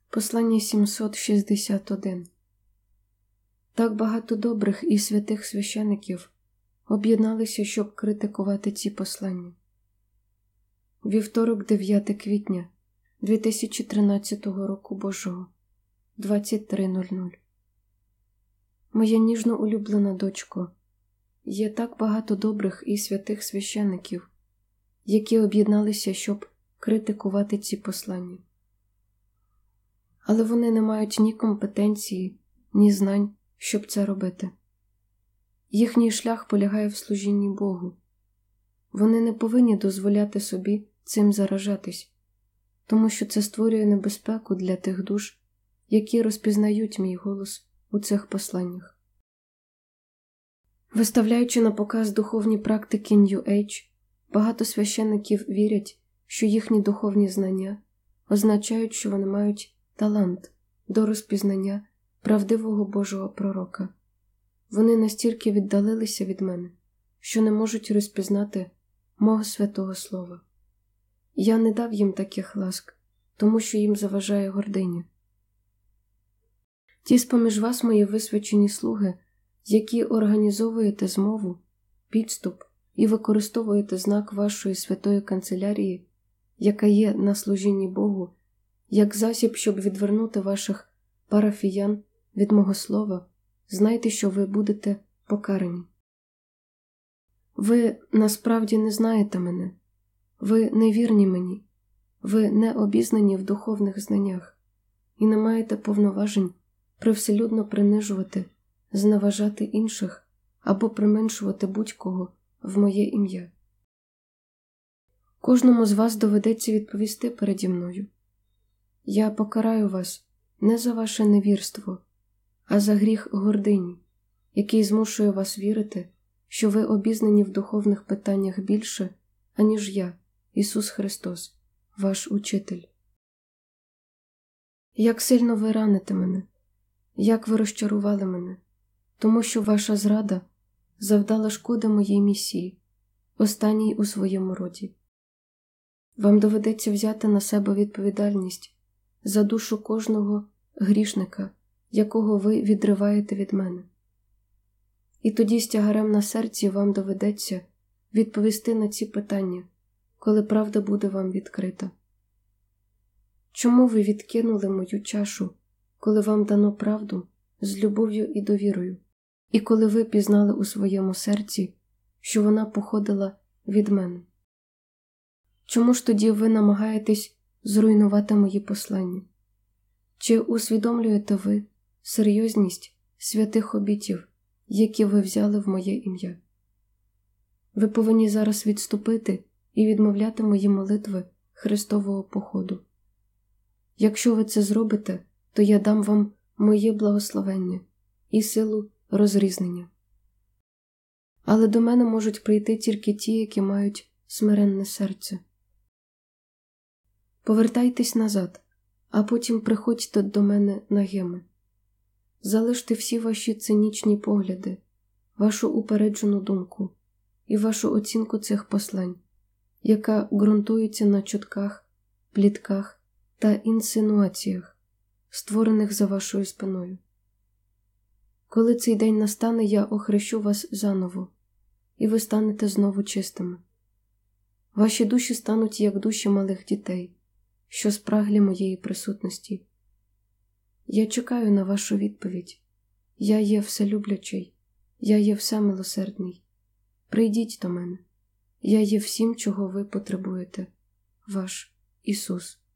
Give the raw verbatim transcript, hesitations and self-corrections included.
Послання сімсот шістдесят один. Так багато добрих і святих священиків об'єдналися, щоб критикувати ці послання. Вівторок, дев'яте квітня дві тисячі тринадцятого року Божого, двадцять три нуль нуль. Моя ніжно улюблена дочко, є так багато добрих і святих священиків, які об'єдналися, щоб критикувати ці послання. Але вони не мають ні компетенції, ні знань, щоб це робити. Їхній шлях полягає в служінні Богу. Вони не повинні дозволяти собі цим заражатись, тому що це створює небезпеку для тих душ, які розпізнають мій голос у цих посланнях. Виставляючи на показ духовні практики New Age, багато священиків вірять, що їхні духовні знання означають, що вони мають талант до розпізнання правдивого Божого пророка. Вони настільки віддалилися від мене, що не можуть розпізнати мого святого слова. Я не дав їм таких ласк, тому що їм заважає гординя. Ті з-поміж вас мої висвячені слуги, які організовуєте змову, підступ і використовуєте знак вашої святої канцелярії, яка є на служінні Богу, як засіб, щоб відвернути ваших парафіян від мого слова, знайте, що ви будете покарані. Ви насправді не знаєте мене, ви не вірні мені, ви не обізнані в духовних знаннях і не маєте повноважень привселюдно принижувати, зневажати інших або применшувати будь-кого в моє ім'я. Кожному з вас доведеться відповісти переді мною. Я покараю вас не за ваше невірство, а за гріх гордині, який змушує вас вірити, що ви обізнані в духовних питаннях більше, аніж я, Ісус Христос, ваш учитель. Як сильно ви раните мене, як ви розчарували мене, тому що ваша зрада завдала шкоди моїй місії, останній у своєму роді. Вам доведеться взяти на себе відповідальність за душу кожного грішника, якого ви відриваєте від мене. І тоді з тягарем на серці вам доведеться відповісти на ці питання, коли правда буде вам відкрита. Чому ви відкинули мою чашу, коли вам дано правду з любов'ю і довірою, і коли ви пізнали у своєму серці, що вона походила від мене? Чому ж тоді ви намагаєтесь зруйнувати мої послання? Чи усвідомлюєте ви серйозність святих обітів, які ви взяли в моє ім'я? Ви повинні зараз відступити і відмовляти мої молитви Христового походу. Якщо ви це зробите, то я дам вам моє благословення і силу розрізнення. Але до мене можуть прийти тільки ті, які мають смиренне серце. Повертайтесь назад, а потім приходьте до мене нагими. Залиште всі ваші цинічні погляди, вашу упереджену думку і вашу оцінку цих послань, яка ґрунтується на чутках, плітках та інсинуаціях, створених за вашою спиною. Коли цей день настане, я охрещу вас заново, і ви станете знову чистими. Ваші душі стануть як душі малих дітей, що спраглі моєї присутності. Я чекаю на вашу відповідь. Я є вселюблячий, я є всемилосердний. Прийдіть до мене. Я є всім, чого ви потребуєте. Ваш Ісус.